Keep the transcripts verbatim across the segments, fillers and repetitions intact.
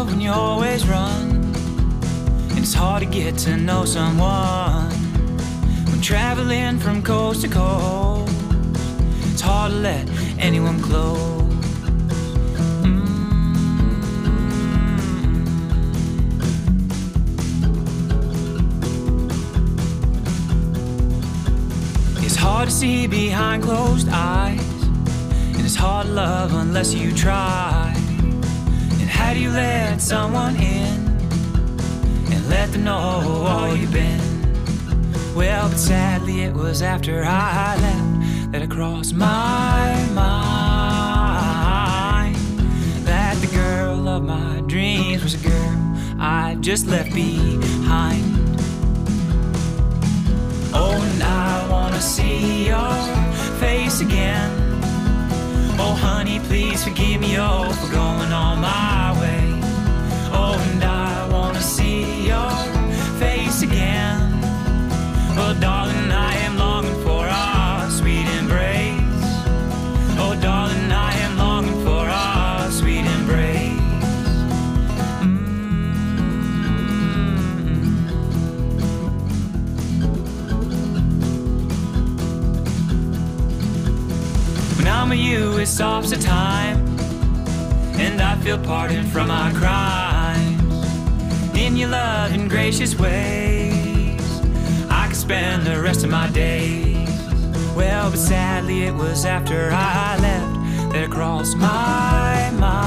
love when you always run, and it's hard to get to know someone when traveling from coast to coast. It's hard to let anyone close. It's hard to see behind closed eyes, and it's hard to love unless you try. And how do you let someone in and let them know all you've been? Well, but sadly it was after I left that it crossed my mind that the girl of my dreams was a girl I just left behind. Oh, and I wanna see your face again. Oh, honey, please forgive me, oh, for going on my way. Oh, and I wanna see your face again. Oh, darling, I am longing for our sweet embrace. Oh, darling, I am longing for our sweet embrace. When I'm with you, it stops the time, and I feel pardoned from my crimes. In your loving, gracious ways, I could spend the rest of my days. Well, but sadly it was after I left that it crossed my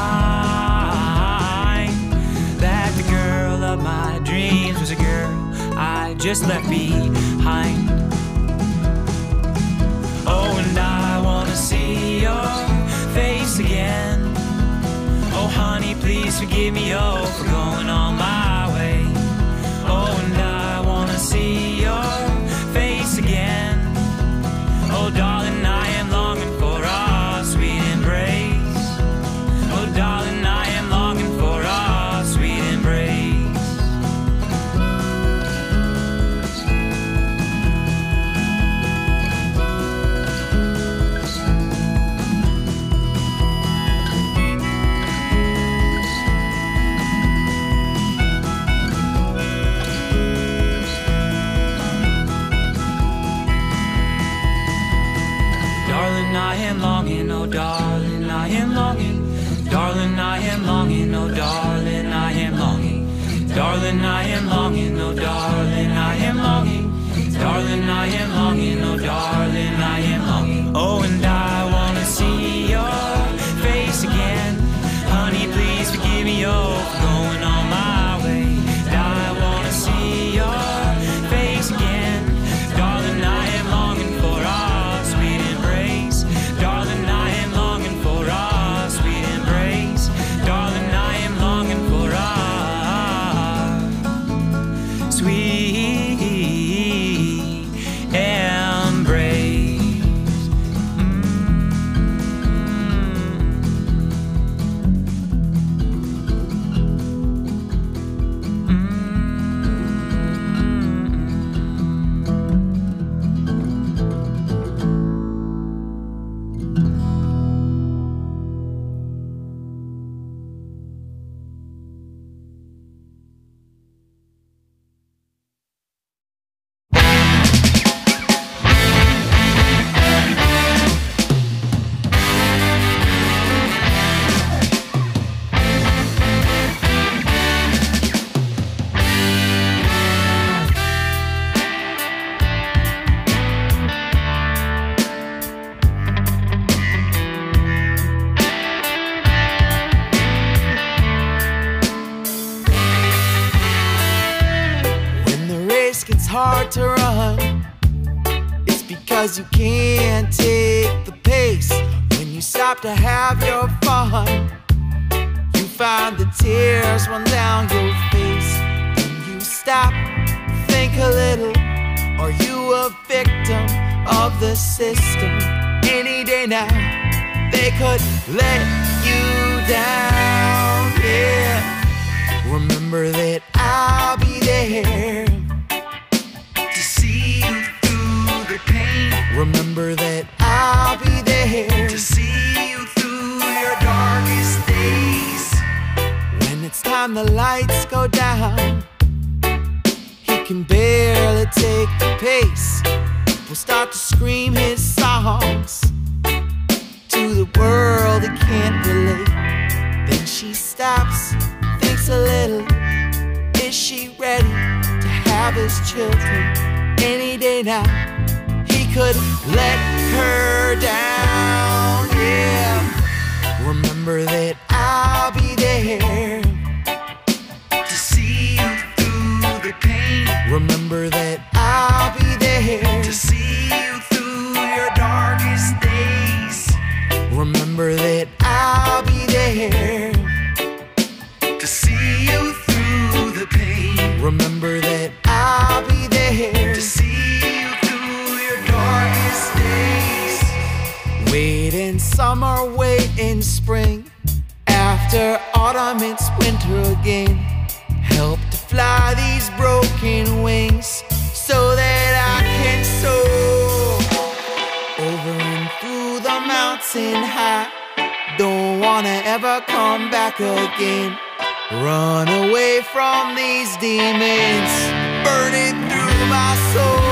mind that the girl of my dreams was a girl I just left behind. Oh, and I wanna see your face again. Oh, honey, please forgive me, oh, for going on my way. Oh, and I wanna see your face again. Oh, darling, I am longing for our sweet embrace. Oh, darling, I am longing for our sweet embrace. I am longing, oh darling, I am longing. Darling, I am longing, oh darling, I am longing. Darling, I am longing, oh darling, I am longing. Darling, I am longing, oh darling, I am longing. Oh, and I wanna see your face again. Honey, please forgive me, oh, for going on my way. I wanna see your face again. Darling, I am longing for our sweet embrace. Darling, I am longing for our sweet embrace. Darling, I am longing for our sweet embrace. It's hard to run. It's because you can't take the pace. When you stop to have your fun, you find the tears run down your face. When you stop, think a little. Are you a victim of the system? Any day now, they could let you down, yeah. Remember that I'll be there to see you through the pain. Remember that I'll be there to see you through your darkest days. When it's time the lights go down, he can barely take the pace. People start to scream his songs to the world he can't relate. Then she stops, thinks a little. Is she ready to have his children? Any day now, he could let her down, yeah. Remember that I'll be there to see you through the pain. Remember that I'll be there to see you through your darkest days. Remember that I'll be there to see you through the pain. Remember that I'll be there to see you through your darkest days. Wait in summer, wait in spring. After autumn, it's winter again. Help to fly these broken wings so that I can soar over and through the mountain high. Don't wanna ever come back again. Run away from these demons burning through my soul.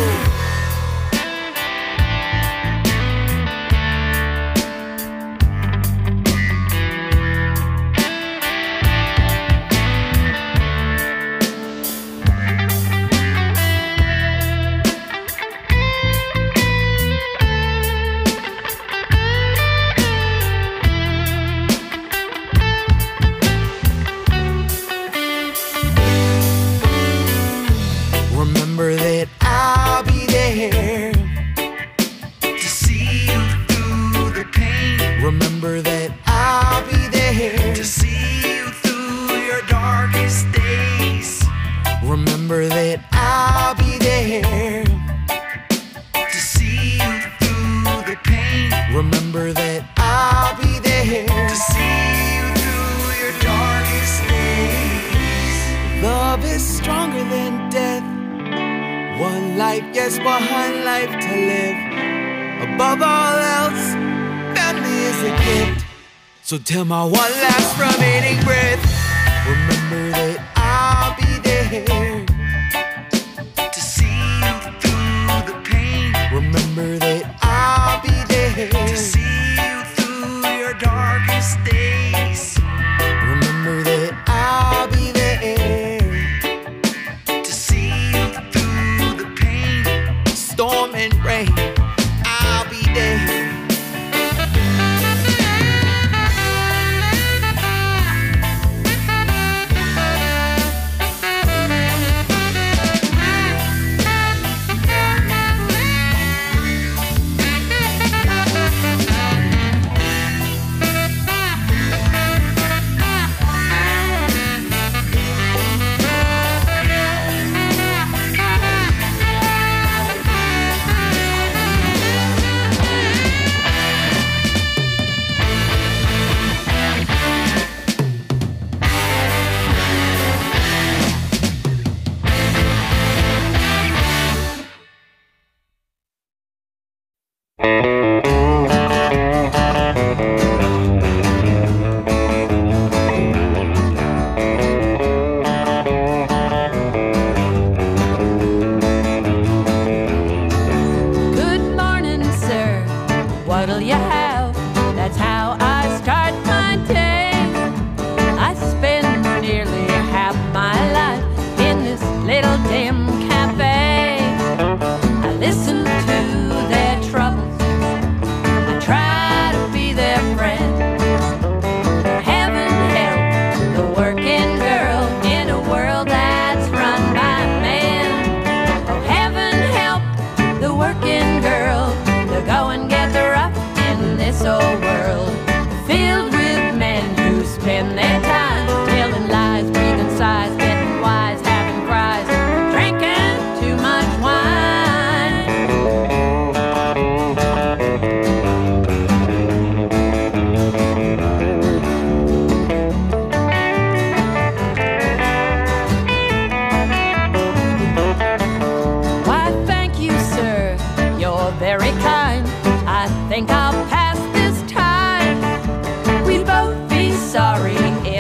Remember that I'll be there to see you through the pain. Remember that I'll be there to see you through your darkest days. Remember that I'll be there to see you through the pain. Remember that I'll be there to see you through your darkest days. Love is stronger than death. One life, yes, one life to live. Above all else, family is a gift. So till my one last remaining breath, remember that I'll be there to see you through the pain. Remember that I'll be there to see you through your darkest days. Remember that I'll be there to see you through the pain. Storm and rain, I'll be there. What'll you have? That's how I start my day. I spend nearly half my life in this little dim cafe. I listen to their troubles, I try to be their friend. Heaven help the working girl in a world that's run by men. Oh, heaven help the working girl to go and get the rough in this old world, filled with men who spend their time telling lies, breathing sighs, getting wise, having cries, drinking too much wine. Why, thank you, sir, you're very kind. I think I'll pass this time. We'd both be sorry if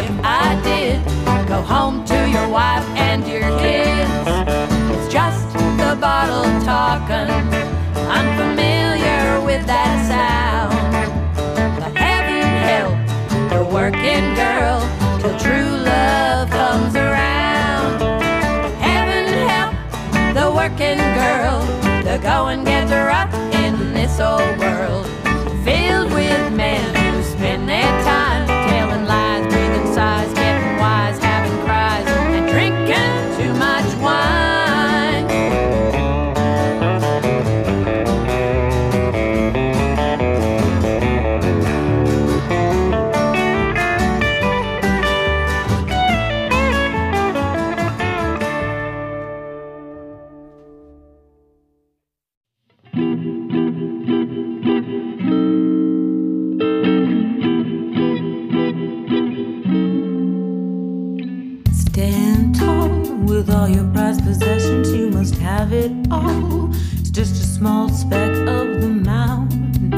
home to your wife and your kids. It's just the bottle talking, unfamiliar with that sound. But heaven help the working girl till true love comes around. Heaven help the working girl, the going gets rough in this old world, filled with men who spend their time telling lies, breathing sighs, getting wise, having cries, and drinking too much wine. With all your prized possessions, you must have it all. It's just a small speck of the mountain.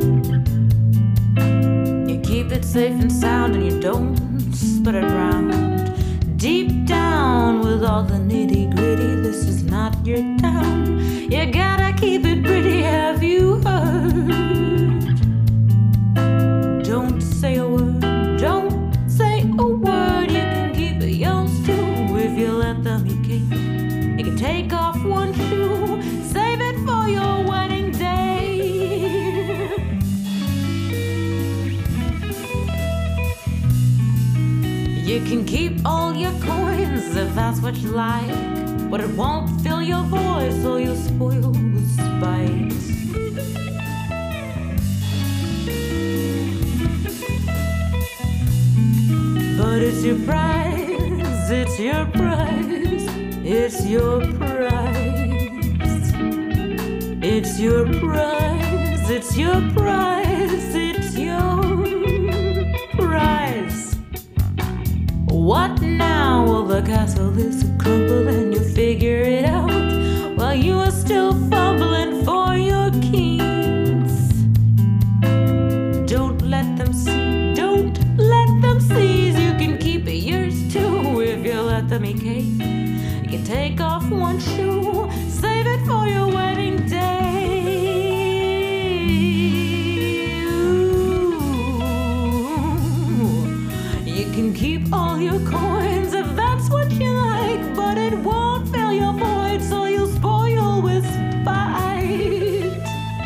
You keep it safe and sound, and you don't spread it around. Deep down, with all the nitty gritty, this is not your town. You gotta keep it pretty, have you heard? Don't say a word, don't say a word. You can keep it yours too if you let them eat cake. You can take off one shoe, save it for your wedding day. You can keep all your coins if that's what you like, but it won't fill your voice or you'll spoil with spite. But it's your prize, it's your prize, it's your prize. It's your prize, it's your prize, it's your prize. What now? Well, the castle is a crumble and you figure it out while you are still fumbling for your keys. Don't let them see, don't let them seize. You can keep it yours too if you let them eat cake. You can take off one shoe, save it for your wedding day. Ooh. You can keep all your coins if that's what you like, but it won't fill your void, so you'll spoil with spite.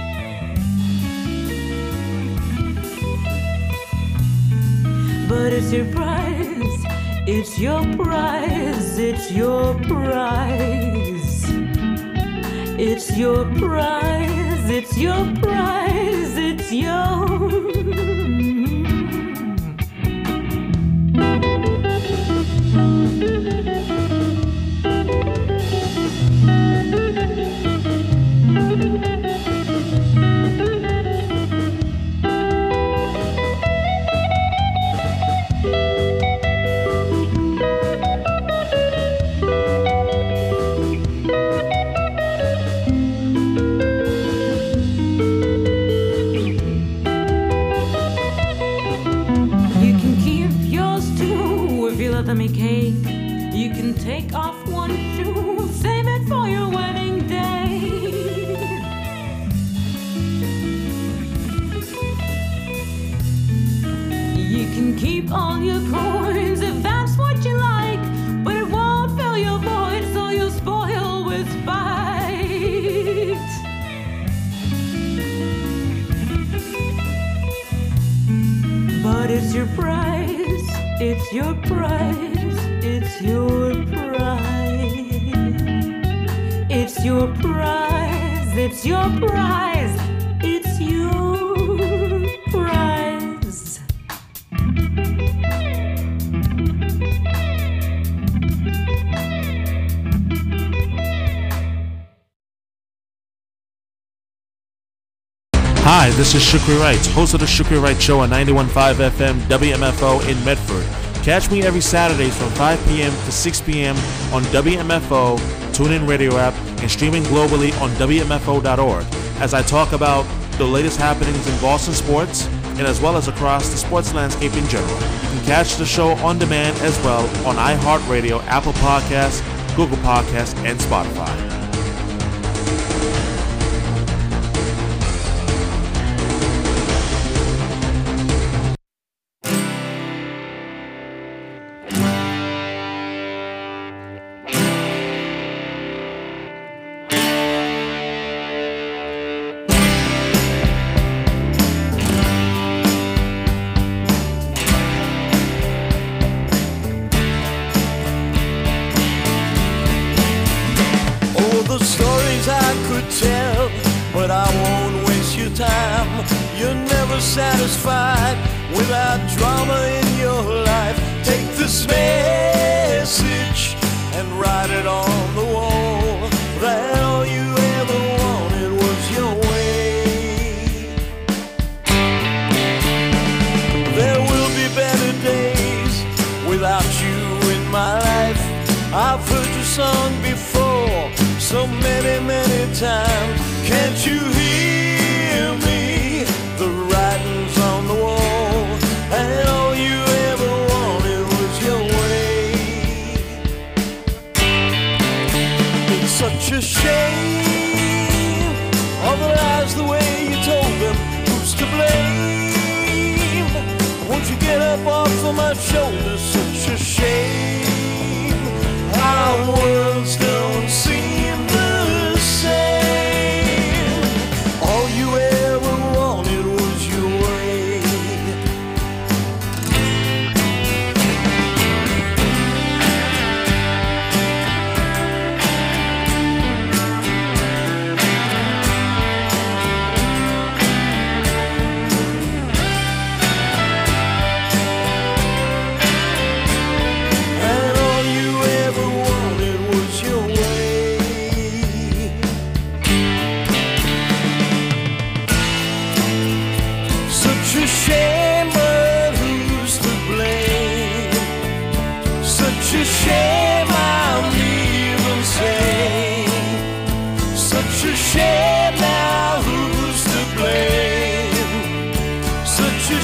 But it's your prize, it's your prize, it's your prize. It's your prize, it's your prize, it's your. Cake. You can take off one shoe, save it for your wedding day. You can keep all your coins if that's what you like, but it won't fill your void, so you'll spoil with spite. But it's your prize, it's your prize, it's your prize. It's your prize, it's your prize, it's your prize. Hi, this is Shukri Wright, host of the Shukri Wright Show on ninety-one point five F M W M F O in Medford. Catch me every Saturdays from five p.m. to six p.m. on W M F O, TuneIn Radio app, and streaming globally on W M F O dot org as I talk about the latest happenings in Boston sports and as well as across the sports landscape in general. You can catch the show on demand as well on iHeartRadio, Apple Podcasts, Google Podcasts, and Spotify. Satisfied without drama in your life. Take this message and write it on the wall, that all you ever wanted was your way. There will be better days without you in my life. I've heard your song before so many, many times. Can't you hear me? The writing's on the wall, and all you ever wanted was your way. It's such a shame, all the lies, the way you told them. Who's to blame? Won't you get up off of my shoulders? Such a shame, our worlds don't seem the same. All you ever wanted was your way. And all you ever wanted was your way. Such a shame, but who's to blame? Such a shame, I'm even sane. Such a shame, now who's to blame? Such a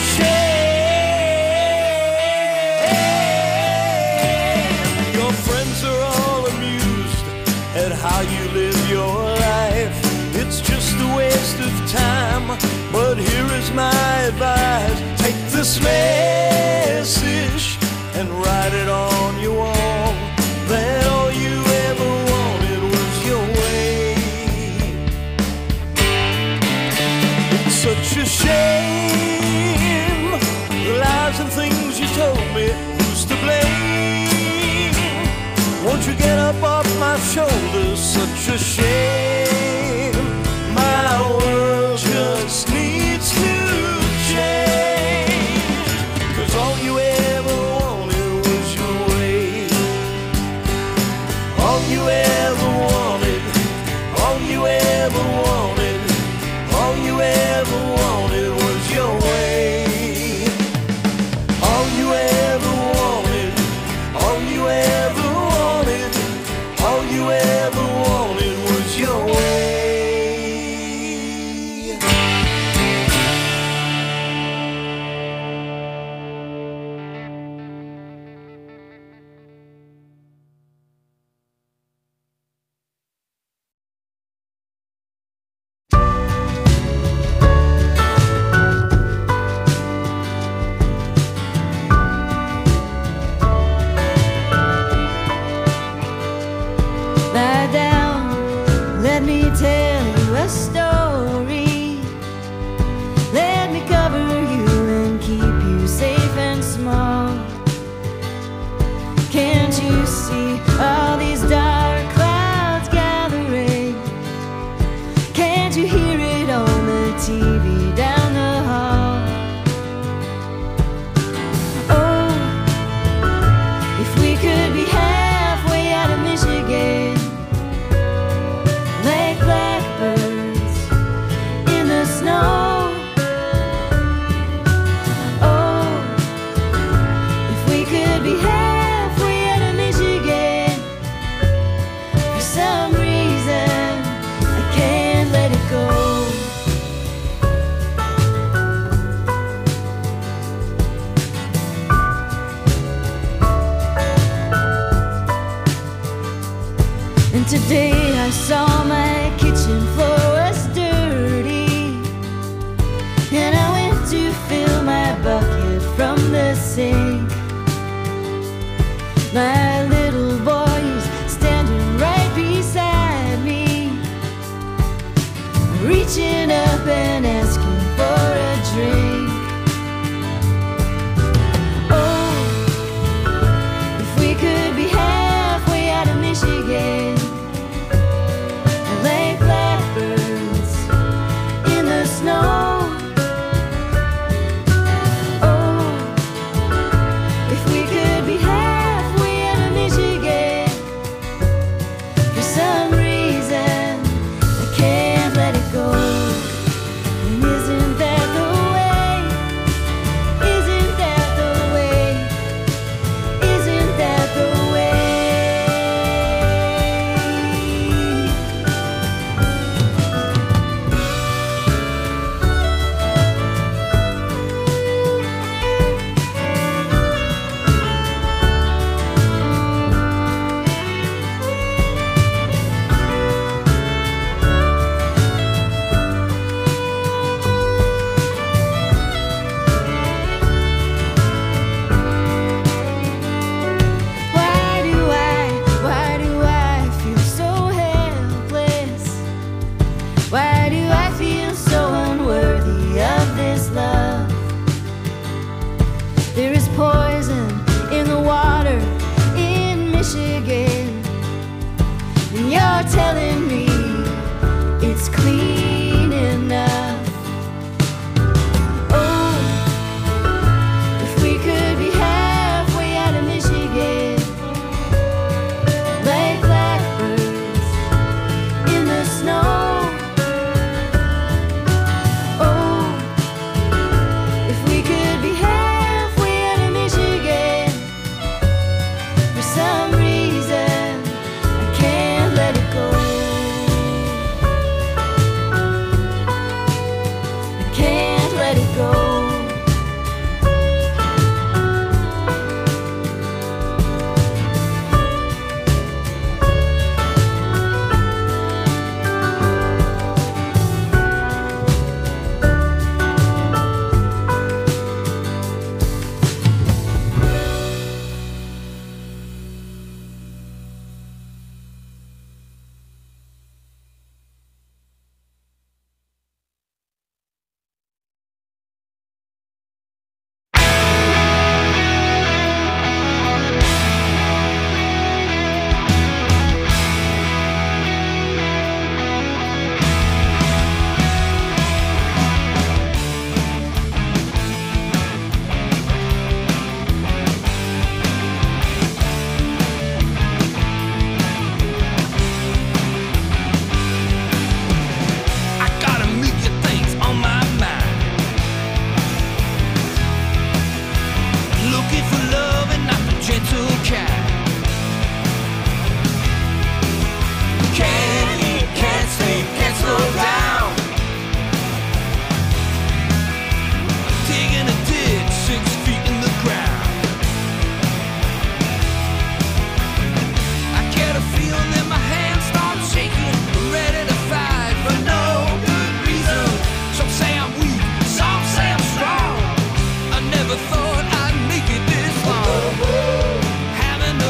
shame. Your friends are all amused at how you live your life. It's just a waste of time, but here is my advice. Take this message and write it on your wall, that all you ever wanted was your way. It's such a shame, the lies and things you told me. Who's to blame? Won't you get up off my shoulders? Such a shame, my world just needs to change. 'Cause all you ever wanted was your way. All you ever wanted, all you ever wanted, all you ever wanted was your way. All you ever wanted, all you ever wanted, all you ever wanted was your way. Lie down, let me tell you a story. Let me cover you and keep you safe and small. Can't you see all these dark clouds gathering? Can't you hear it on the T V down the hall? Oh, if we could be halfway out of Michigan, like blackbirds in the snow. Oh, if we could be halfway out of Michigan, Today I saw my kitchen floor was dirty, and I went to fill my bucket from the sink. My little boy is standing right beside me, reaching up and asking for a drink. Oh, if we could be halfway out of Michigan, like blackbirds in the snow. Oh, if we could be halfway out of Michigan, for some reason I can't let it go. And isn't that the way? Isn't that the way? Isn't that the way? Why do I, why do I feel so helpless? Why do I feel so unworthy of this love? There is poison in the water in Michigan, and you're telling me it's clean enough. Oh, if we could be halfway out of Michigan, like blackbirds in the snow. Oh, if we could be halfway out of Michigan, for some reason I can't let it go. I can't let it go. I got a million things on my mind. Looking for love and not the gentle kind. Can't eat, can't sleep, can't slow down. Digging a ditch six feet in the ground. I get a feeling that my hands start shaking, ready to fight for no good reason. Some say I'm weak, some say I'm strong. I never thought I'd make it this long. Having a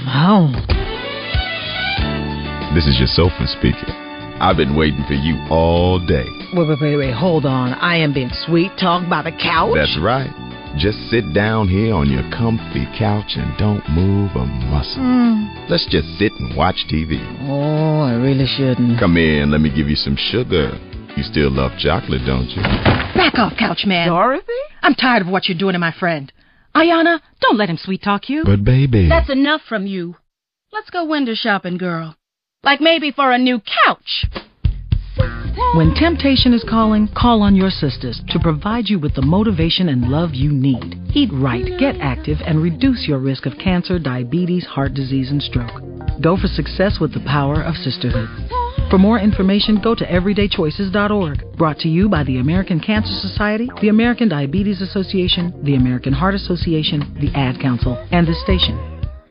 Oh. This is your sofa speaker. I've been waiting for you all day. Wait, wait, wait, wait, hold on. I am being sweet-talked by the couch? That's right. Just sit down here on your comfy couch and don't move a muscle. Mm. Let's just sit and watch T V. Oh, I really shouldn't. Come in, let me give you some sugar. You still love chocolate, don't you? Back off, couch man. Dorothy? I'm tired of what you're doing to my friend. Ayana, don't let him sweet-talk you. But, baby... That's enough from you. Let's go window shopping, girl. Like maybe for a new couch. When temptation is calling, call on your sisters to provide you with the motivation and love you need. Eat right, get active, and reduce your risk of cancer, diabetes, heart disease, and stroke. Go for success with the power of sisterhood. For more information, go to everyday choices dot org. Brought to you by the American Cancer Society, the American Diabetes Association, the American Heart Association, the Ad Council, and this station.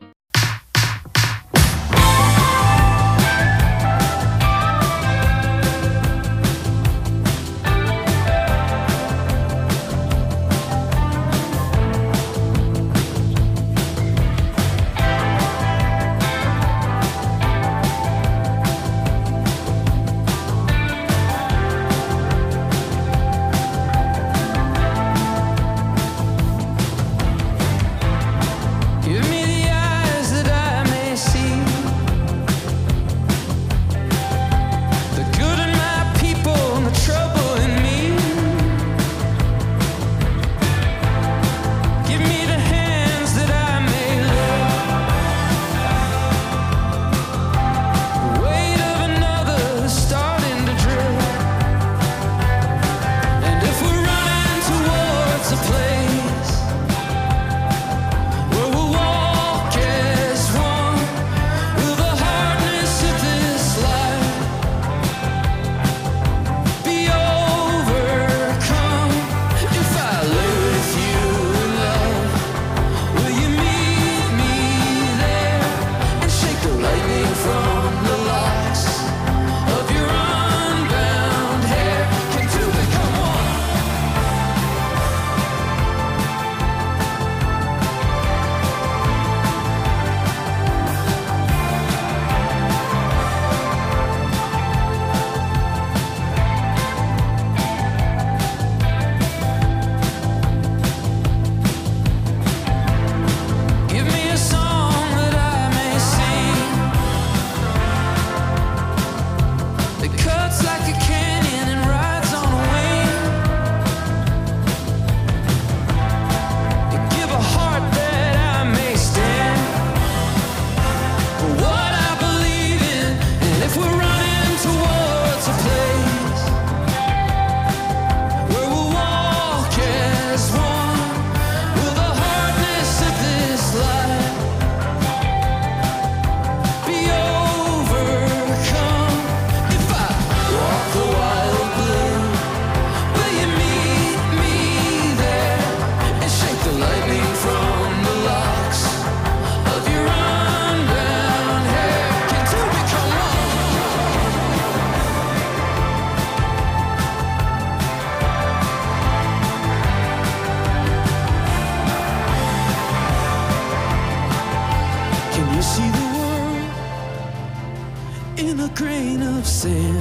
grain of sand.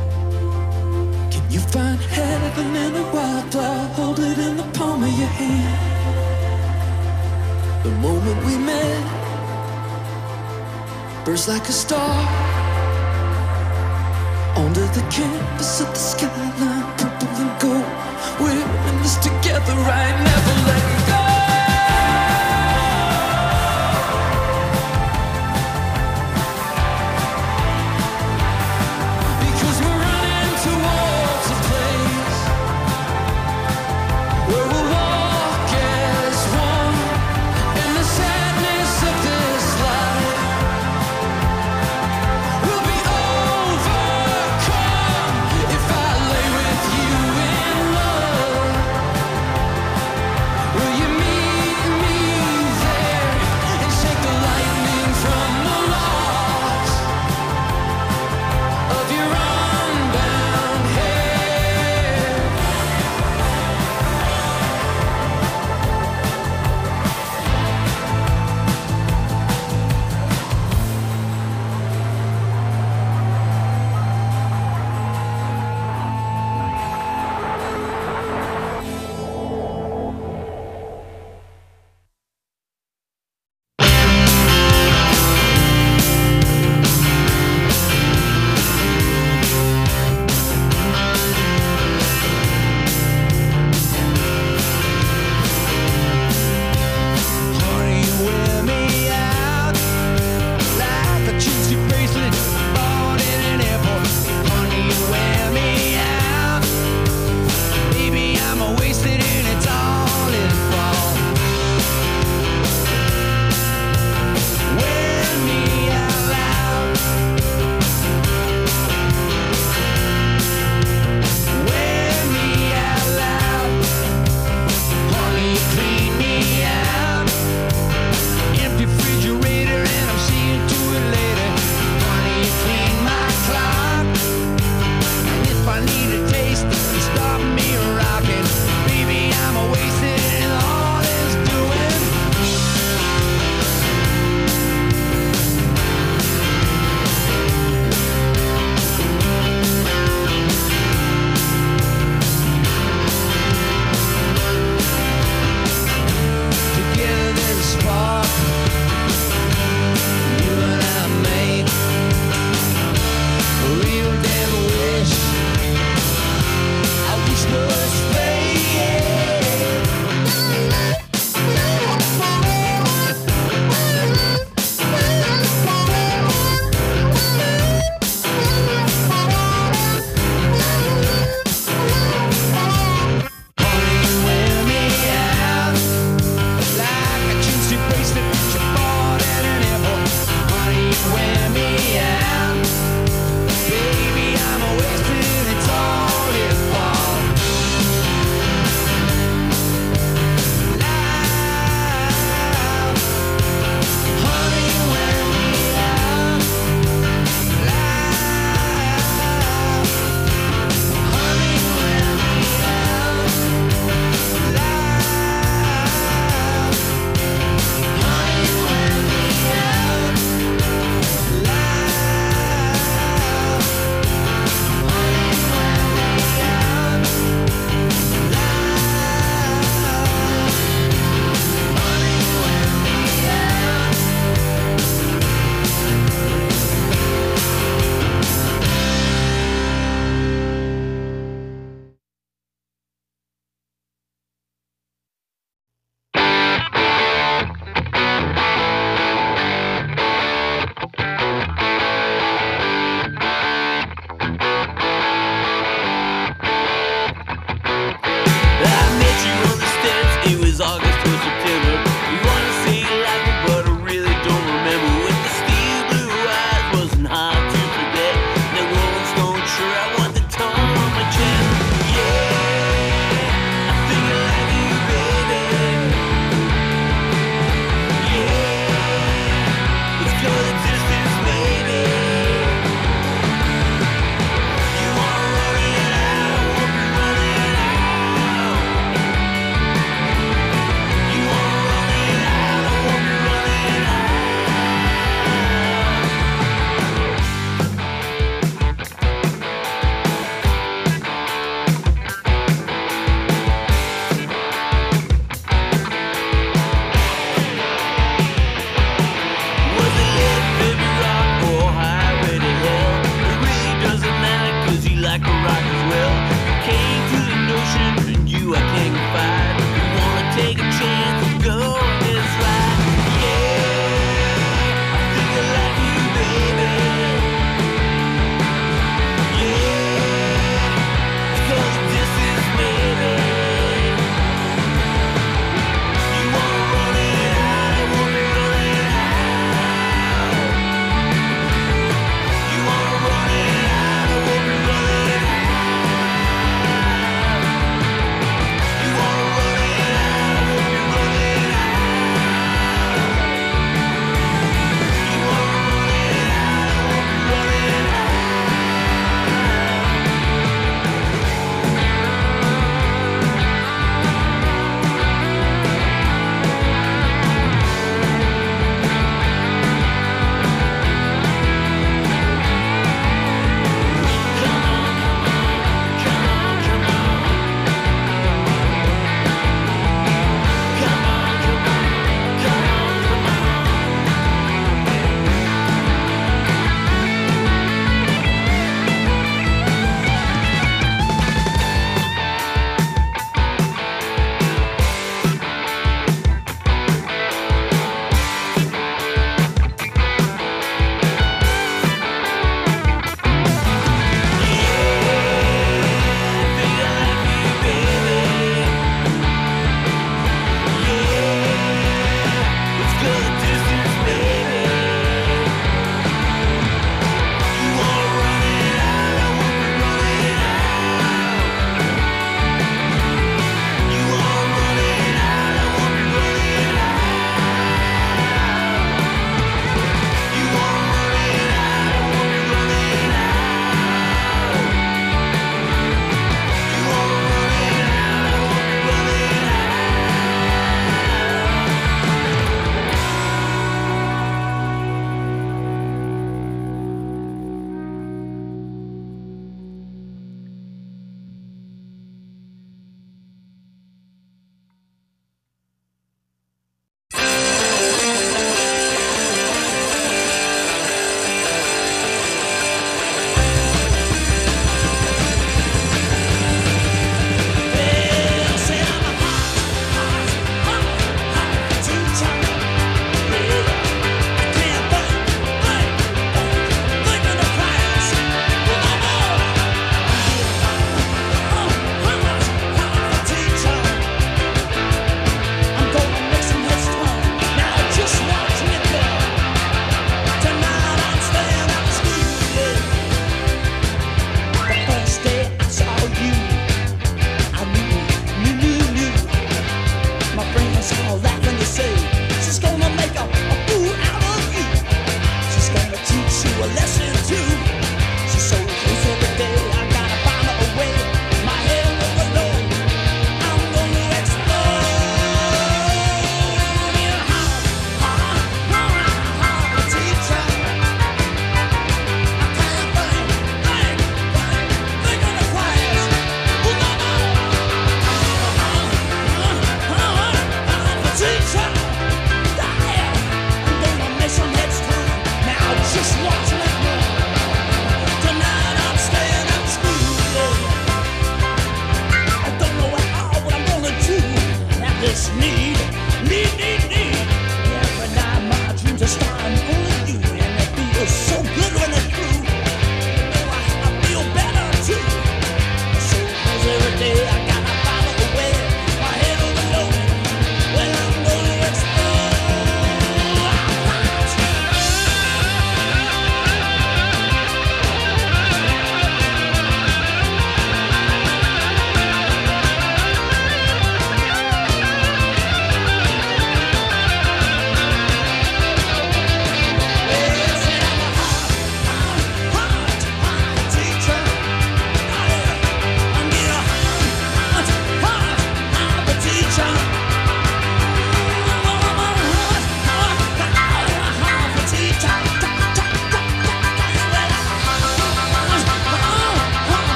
Can you find heaven in a wildflower? Hold it in the palm of your hand. The moment we met burst like a star onto the canvas of the skyline, purple and gold. We're in this together, right? Never letting go. Will you meet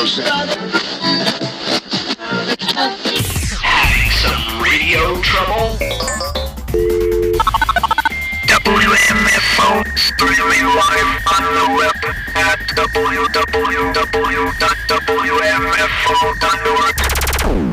Having some radio trouble? W M F O streaming live on the web at w w w dot w m f o dot org.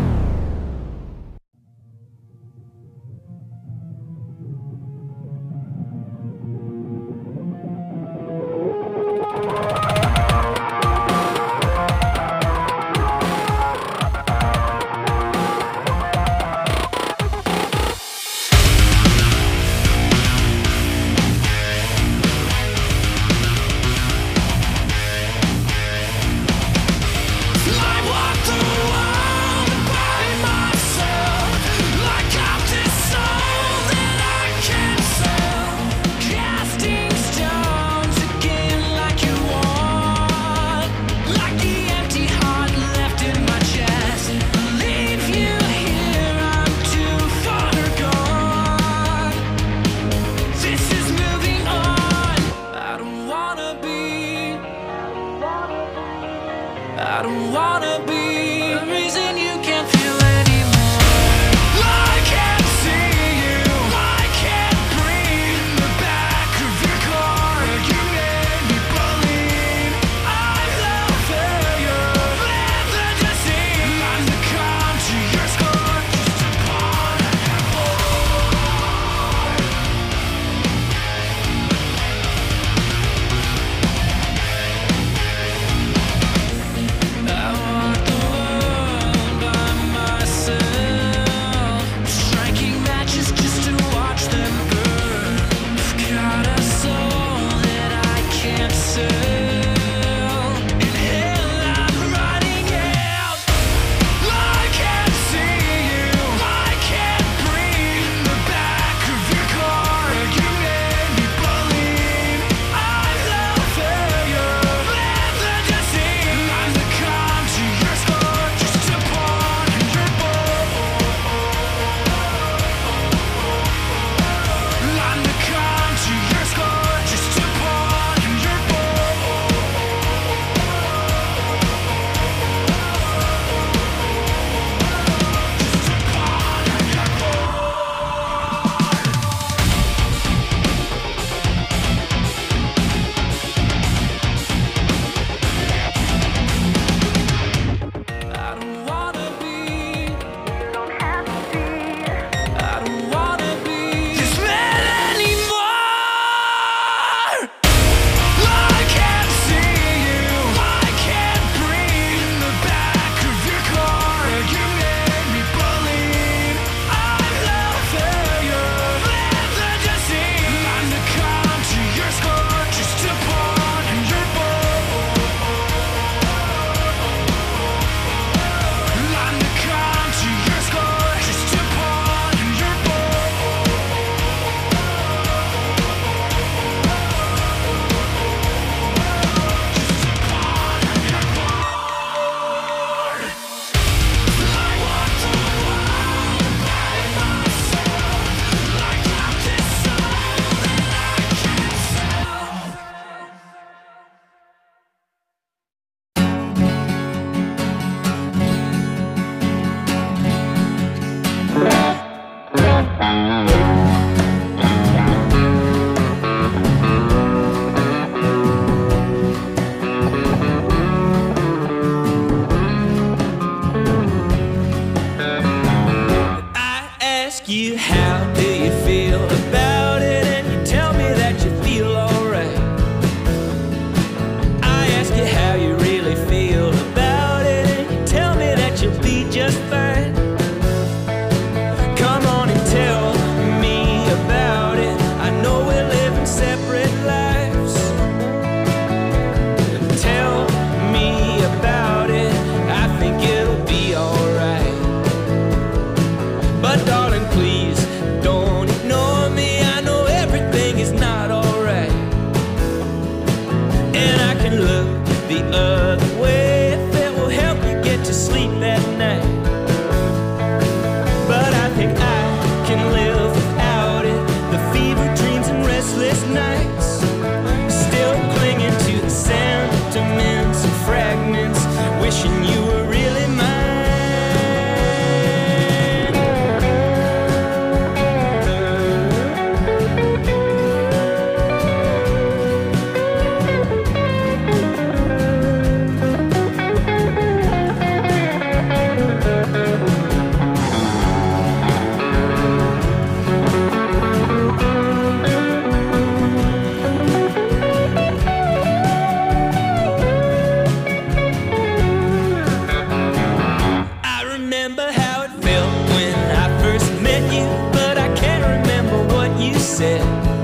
remember how it felt when I first met you, but I can't remember what you said.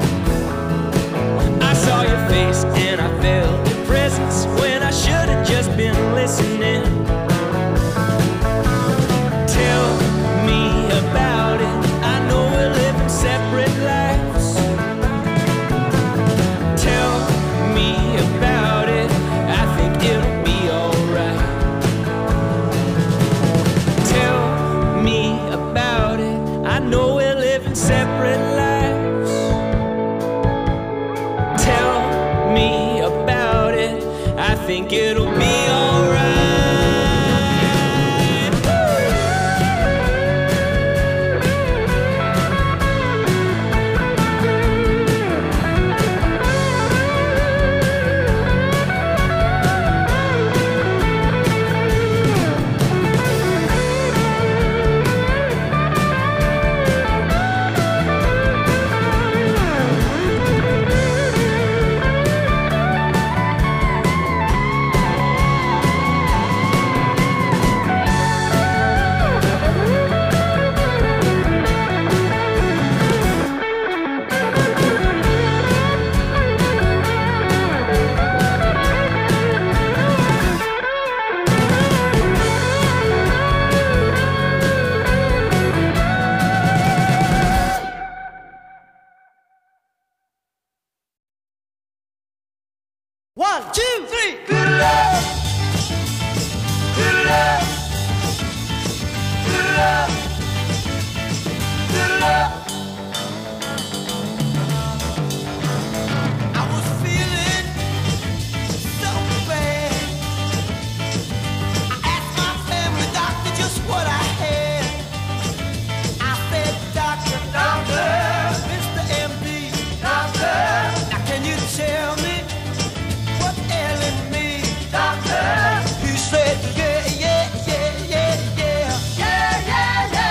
I saw your face and I felt your presence when I should have just been listening. Tell me about it. I know we're living separate lives. Tell me about it. I think it'll be alright. Tell me about it. I know we're living separate lives. Tell me about it. I think it'll be alright. One, two, three. Good love. Good love. Good love. Good love. I was feeling so bad. I asked my family doctor just what I had. I said, Doctor, Doctor, Mister M D, Doctor, now can you tell me what's ailing me, Doctor? He said, yeah, yeah, yeah, yeah, yeah. Yeah, yeah, yeah.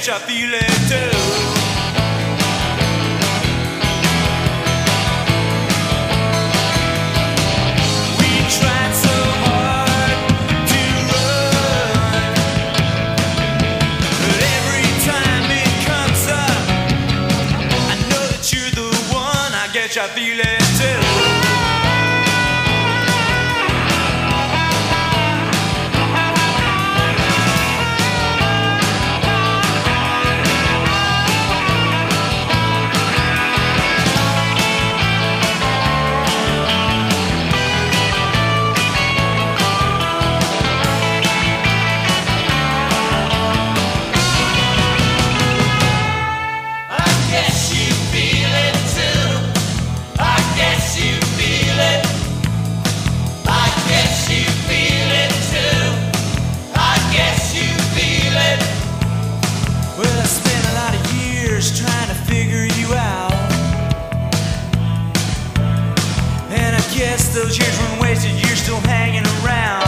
guess I feel it too. I feel it too. Trying to figure you out, and I guess those years weren't wasted. You're still hanging around.